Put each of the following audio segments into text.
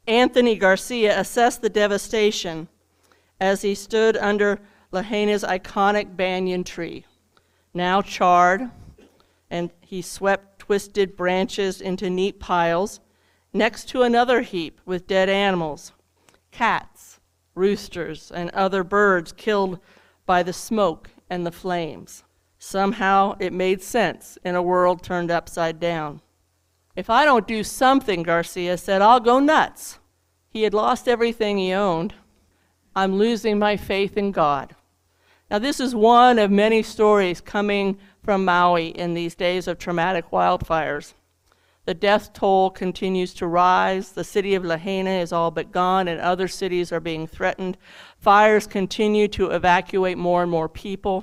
Anthony Garcia assessed the devastation as he stood under Lahaina's iconic banyan tree, now charred, and he swept twisted branches into neat piles next to another heap with dead animals, cats, roosters, and other birds killed by the smoke and the flames. Somehow it made sense in a world turned upside down. If I don't do something, Garcia said, I'll go nuts. He had lost everything he owned. I'm losing my faith in God. Now, this is one of many stories coming from Maui in these days of traumatic wildfires. The death toll continues to rise. The city of Lahaina is all but gone, and other cities are being threatened. Fires continue to evacuate more and more people.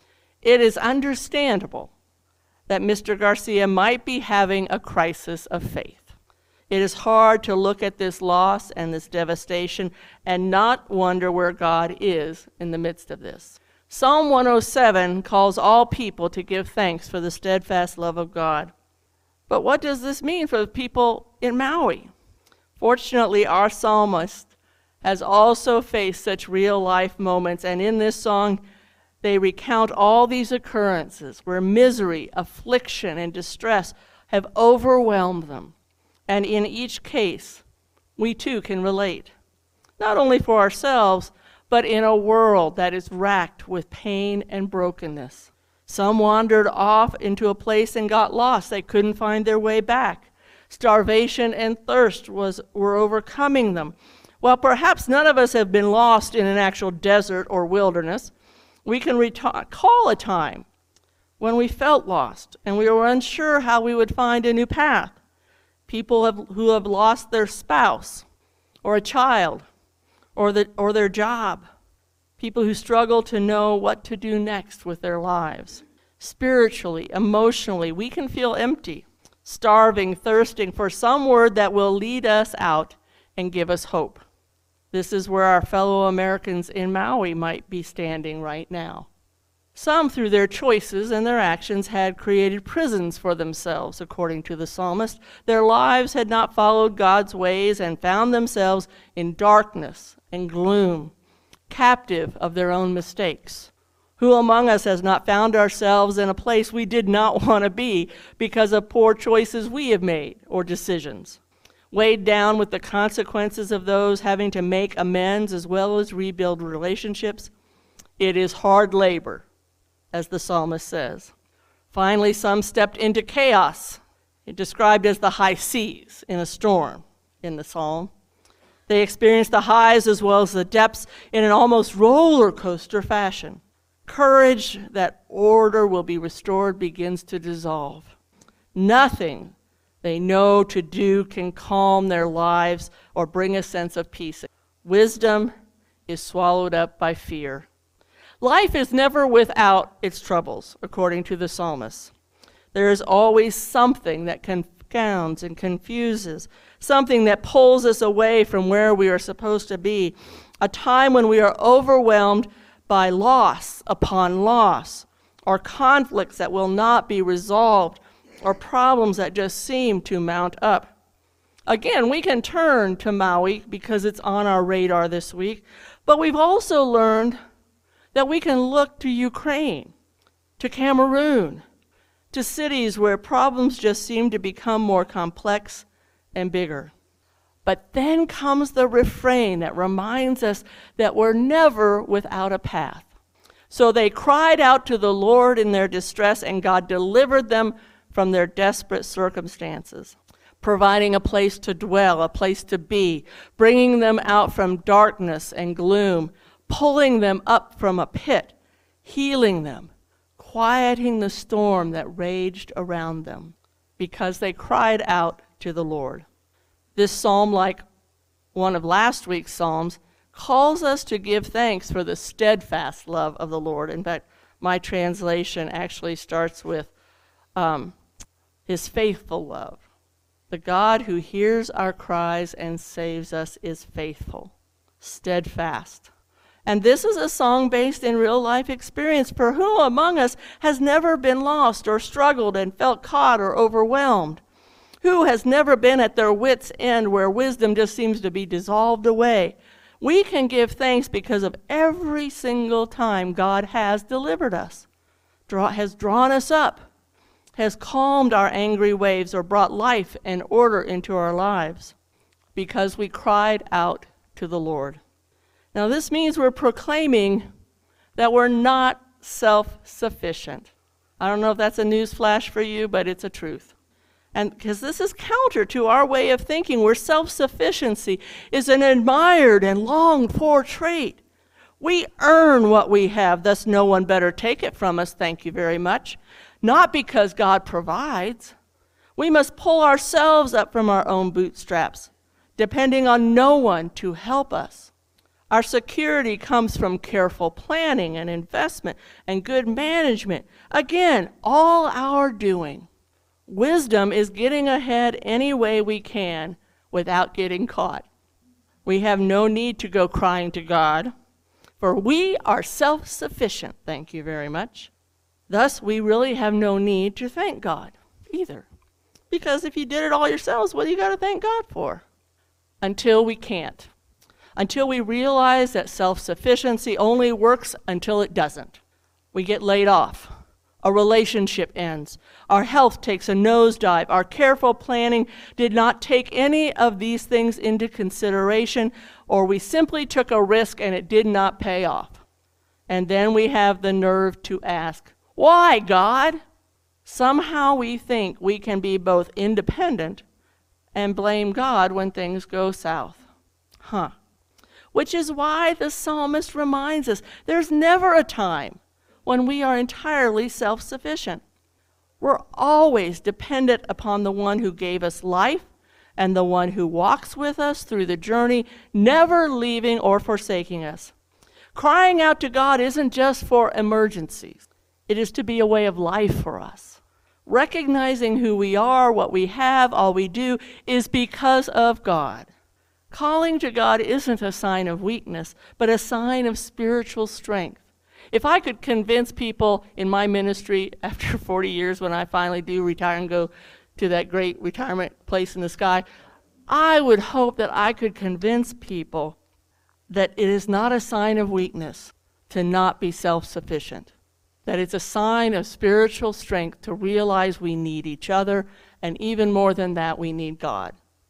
It is understandable that Mr. Garcia might be having a crisis of faith. It is hard to look at this loss and this devastation and not wonder where God is in the midst of this. Psalm 107 calls all people to give thanks for the steadfast love of God. But what does this mean for the people in Maui? Fortunately, our psalmist has also faced such real-life moments, and in this song, they recount all these occurrences where misery, affliction, and distress have overwhelmed them. And in each case, we too can relate, not only for ourselves, but in a world that is racked with pain and brokenness. Some wandered off into a place and got lost. They couldn't find their way back. Starvation and thirst were overcoming them. While perhaps none of us have been lost in an actual desert or wilderness, we can recall a time when we felt lost and we were unsure how we would find a new path. People who have lost their spouse or a child or their job. People who struggle to know what to do next with their lives. Spiritually, emotionally, we can feel empty, starving, thirsting for some word that will lead us out and give us hope. This is where our fellow Americans in Maui might be standing right now. Some, through their choices and their actions, had created prisons for themselves, according to the psalmist. Their lives had not followed God's ways and found themselves in darkness and gloom, captive of their own mistakes. Who among us has not found ourselves in a place we did not want to be because of poor choices we have made or decisions? Weighed down with the consequences of those having to make amends as well as rebuild relationships. It is hard labor, as the psalmist says. Finally, some stepped into chaos, described as the high seas in a storm in the psalm. They experienced the highs as well as the depths in an almost roller coaster fashion. Courage that order will be restored begins to dissolve. Nothing they know to do can calm their lives or bring a sense of peace. Wisdom is swallowed up by fear. Life is never without its troubles, according to the psalmist. There is always something that confounds and confuses, something that pulls us away from where we are supposed to be, a time when we are overwhelmed by loss upon loss, or conflicts that will not be resolved, or problems that just seem to mount up. Again, we can turn to Maui because it's on our radar this week, but we've also learned that we can look to Ukraine, to Cameroon, to cities where problems just seem to become more complex and bigger. But then comes the refrain that reminds us that we're never without a path. So they cried out to the Lord in their distress, and God delivered them from their desperate circumstances, providing a place to dwell, a place to be, bringing them out from darkness and gloom, pulling them up from a pit, healing them, quieting the storm that raged around them, because they cried out to the Lord. This psalm, like one of last week's psalms, calls us to give thanks for the steadfast love of the Lord. In fact, my translation actually starts with his faithful love. The God who hears our cries and saves us is faithful, steadfast. And this is a song based in real-life experience. For who among us has never been lost or struggled and felt caught or overwhelmed? Who has never been at their wits' end where wisdom just seems to be dissolved away? We can give thanks because of every single time God has delivered us, has drawn us up, has calmed our angry waves, or brought life and order into our lives, because we cried out to the Lord. Now this means we're proclaiming that we're not self-sufficient. I don't know if that's a news flash for you, but it's a truth. And because this is counter to our way of thinking, where self-sufficiency is an admired and longed-for trait. We earn what we have, thus no one better take it from us, thank you very much. Not because God provides. We must pull ourselves up from our own bootstraps, depending on no one to help us. Our security comes from careful planning and investment and good management. Again, all our doing. Wisdom is getting ahead any way we can without getting caught. We have no need to go crying to God, for we are self-sufficient, thank you very much. Thus, we really have no need to thank God either. Because if you did it all yourselves, what do you got to thank God for? Until we can't. Until we realize that self-sufficiency only works until it doesn't. We get laid off. A relationship ends. Our health takes a nosedive. Our careful planning did not take any of these things into consideration, or we simply took a risk and it did not pay off. And then we have the nerve to ask, why, God? Somehow we think we can be both independent and blame God when things go south. Which is why the psalmist reminds us there's never a time when we are entirely self-sufficient. We're always dependent upon the one who gave us life and the one who walks with us through the journey, never leaving or forsaking us. Crying out to God isn't just for emergencies. It is to be a way of life for us. Recognizing who we are, what we have, all we do, is because of God. Calling to God isn't a sign of weakness, but a sign of spiritual strength. If I could convince people in my ministry after 40 years, when I finally do retire and go to that great retirement place in the sky, I would hope that I could convince people that it is not a sign of weakness to not be self-sufficient, that it's a sign of spiritual strength to realize we need each other, and even more than that, we need God.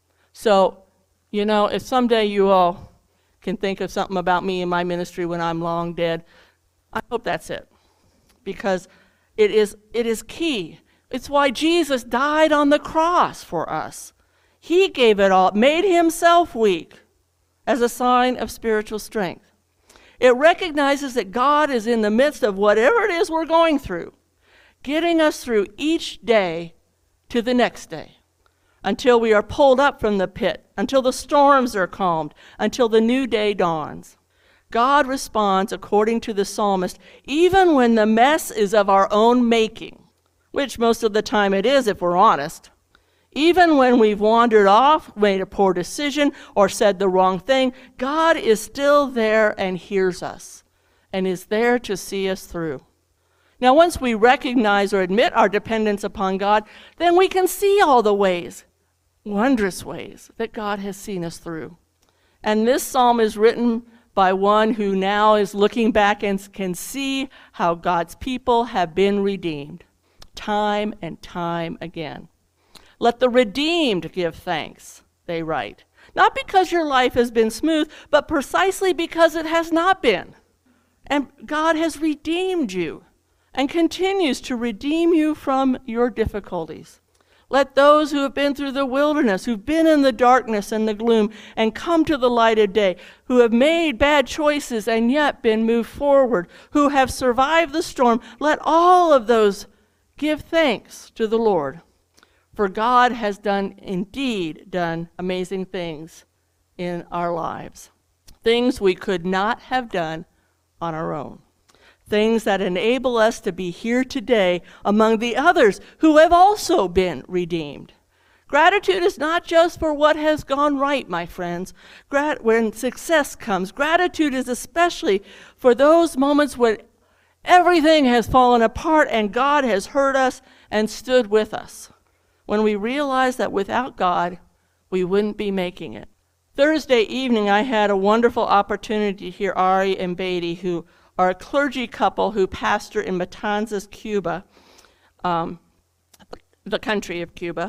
So, if someday you all can think of something about me in my ministry when I'm long dead, I hope that's it, because it is key. It's why Jesus died on the cross for us. He gave it all, made himself weak as a sign of spiritual strength. It recognizes that God is in the midst of whatever it is we're going through, getting us through each day to the next day, until we are pulled up from the pit, until the storms are calmed, until the new day dawns. God responds according to the psalmist, even when the mess is of our own making, which most of the time it is if we're honest. Even when we've wandered off, made a poor decision, or said the wrong thing, God is still there and hears us, and is there to see us through. Now, once we recognize or admit our dependence upon God, then we can see all the ways, wondrous ways, that God has seen us through. And this psalm is written by one who now is looking back and can see how God's people have been redeemed, time and time again. Let the redeemed give thanks, they write. Not because your life has been smooth, but precisely because it has not been. And God has redeemed you and continues to redeem you from your difficulties. Let those who have been through the wilderness, who've been in the darkness and the gloom, and come to the light of day, who have made bad choices and yet been moved forward, who have survived the storm, let all of those give thanks to the Lord. For God has indeed done amazing things in our lives, things we could not have done on our own. Things that enable us to be here today among the others who have also been redeemed. Gratitude is not just for what has gone right, my friends. When success comes, gratitude is especially for those moments when everything has fallen apart and God has heard us and stood with us. when we realized that without God, we wouldn't be making it. Thursday evening, I had a wonderful opportunity to hear Ari and Beatty, who are a clergy couple who pastor in Matanzas, Cuba, the country of Cuba,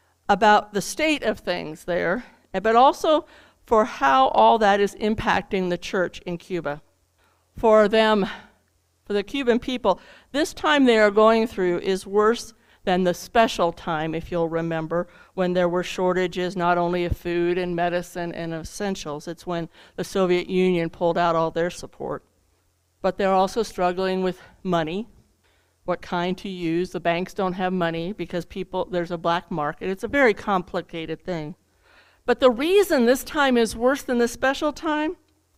about the state of things there, but also for how all that is impacting the church in Cuba. For them, for the Cuban people, this time they are going through is worse than the special time, if you'll remember, when there were shortages not only of food and medicine and essentials. It's when the Soviet Union pulled out all their support. But they're also struggling with money, what kind to use. The banks don't have money because there's a black market. It's a very complicated thing. But the reason this time is worse than the special time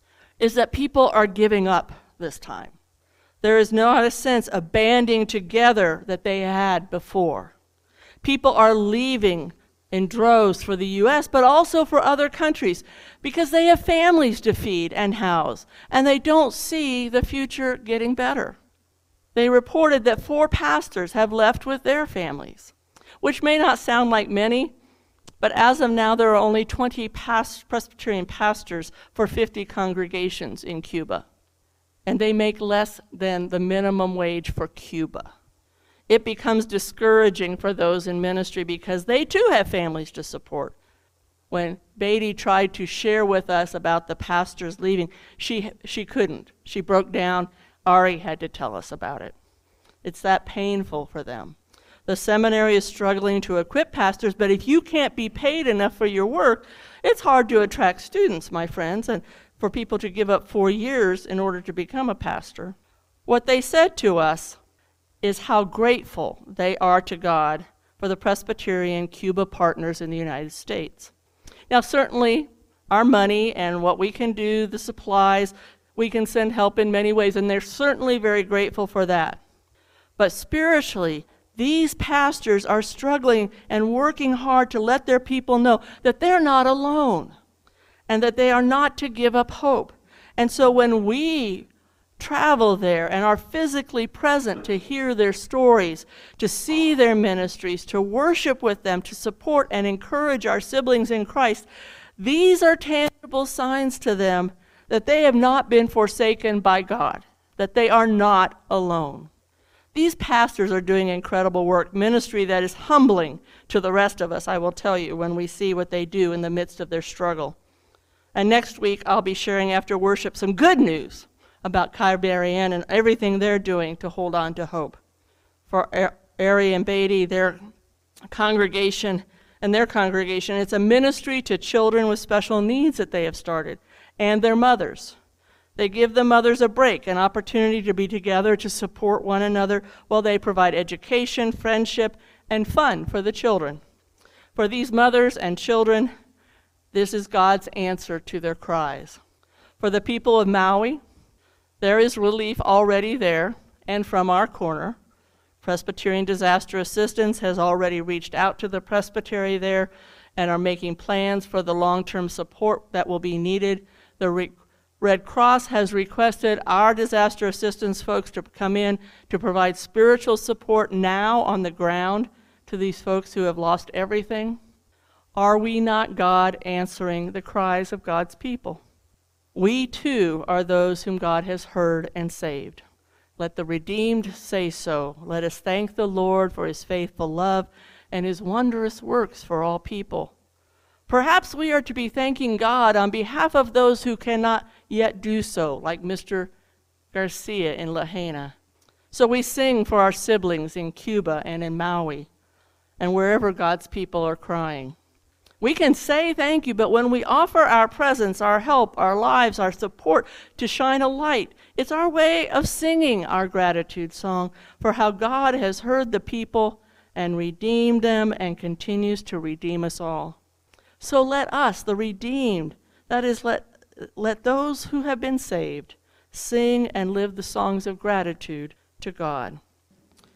is that people are giving up this time. There is not a sense of banding together that they had before. People are leaving in droves for the U.S., but also for other countries, because they have families to feed and house, and they don't see the future getting better. They reported that 4 pastors have left with their families, which may not sound like many, but as of now, there are only 20 Presbyterian pastors for 50 congregations in Cuba, and they make less than the minimum wage for Cuba. It becomes discouraging for those in ministry because they too have families to support. When Beatty tried to share with us about the pastors leaving, she couldn't. She broke down. Ari had to tell us about it. It's that painful for them. The seminary is struggling to equip pastors, but if you can't be paid enough for your work, it's hard to attract students, my friends, and for people to give up 4 years in order to become a pastor. What they said to us is how grateful they are to God for the Presbyterian Cuba partners in the United States. Now, certainly, our money and what we can do, the supplies, we can send help in many ways, and they're certainly very grateful for that. But spiritually, these pastors are struggling and working hard to let their people know that they're not alone and that they are not to give up hope. And so when we travel there and are physically present to hear their stories, to see their ministries, to worship with them, to support and encourage our siblings in Christ, these are tangible signs to them that they have not been forsaken by God, that they are not alone. These pastors are doing incredible work, ministry that is humbling to the rest of us, I will tell you, when we see what they do in the midst of their struggle. And next week, I'll be sharing after worship some good news about Kai Berrien and everything they're doing to hold on to hope. For Ari and Beatty, their congregation, it's a ministry to children with special needs that they have started, and their mothers. They give the mothers a break, an opportunity to be together to support one another while they provide education, friendship, and fun for the children. For these mothers and children, this is God's answer to their cries. For the people of Maui, there is relief already there, and from our corner. Presbyterian Disaster Assistance has already reached out to the presbytery there and are making plans for the long-term support that will be needed. The Red Cross has requested our disaster assistance folks to come in to provide spiritual support now on the ground to these folks who have lost everything. Are we not God answering the cries of God's people? We too are those whom God has heard and saved. Let the redeemed say so. Let us thank the Lord for his faithful love and his wondrous works for all people. Perhaps we are to be thanking God on behalf of those who cannot yet do so, like Mr. Garcia in Lahaina. So we sing for our siblings in Cuba and in Maui and wherever God's people are crying. We can say thank you, but when we offer our presence, our help, our lives, our support to shine a light, it's our way of singing our gratitude song for how God has heard the people and redeemed them and continues to redeem us all. So let us, the redeemed, that is, let those who have been saved, sing and live the songs of gratitude to God.